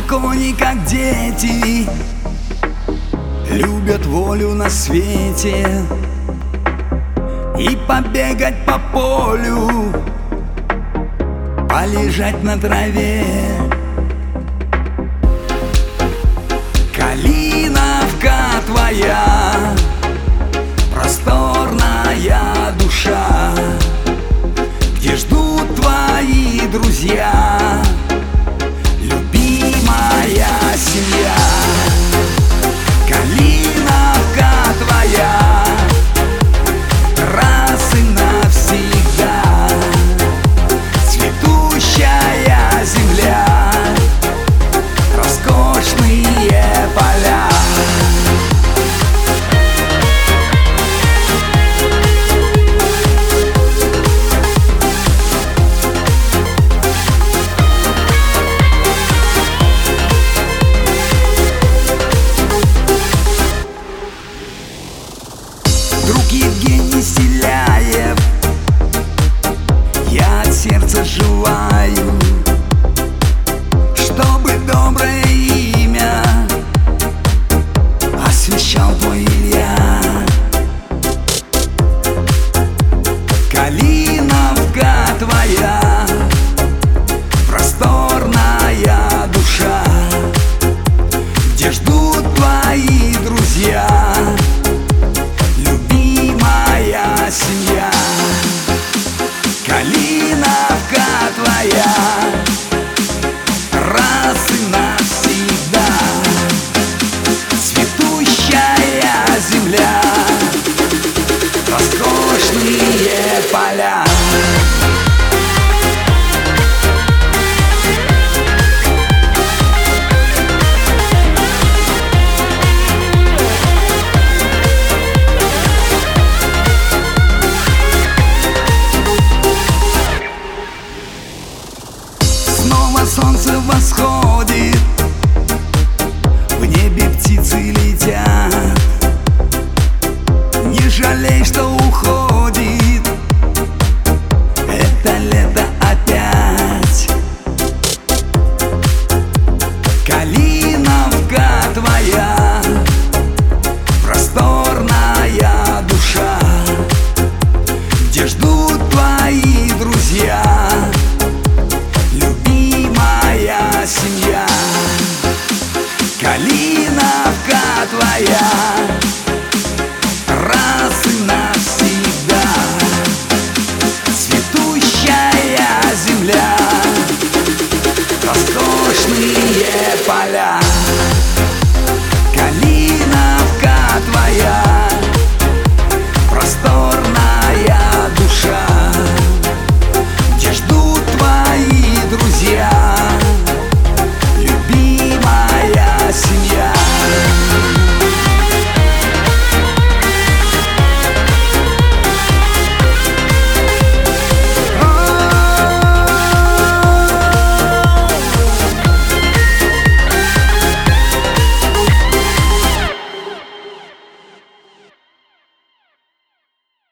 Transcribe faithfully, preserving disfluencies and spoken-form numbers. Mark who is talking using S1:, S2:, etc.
S1: кони, как дети, любят волю на свете. И побегать по полю, полежать на траве. Калиновка твоя, просторная душа, где ждут твои друзья, любимая семья. Калиновка твоя, раз и навсегда, цветущая земля, роскошные поля. Друг Евгений Селяев, я от сердца желаю, чтобы доброе имя освещал твой Илья. Калиновка твоя, просторная душа, где ждут твои друзья, семья. Калиновка твоя, раз и навсегда, цветущая земля, роскошные поля. Солнце восходит, в небе птицы летят. Не жалей, что уходит это лето опять. Калиновка твоя, просторная душа, где ждут твои друзья, семья. Калиновка твоя, раз и навсегда, цветущая земля, роскошные поля.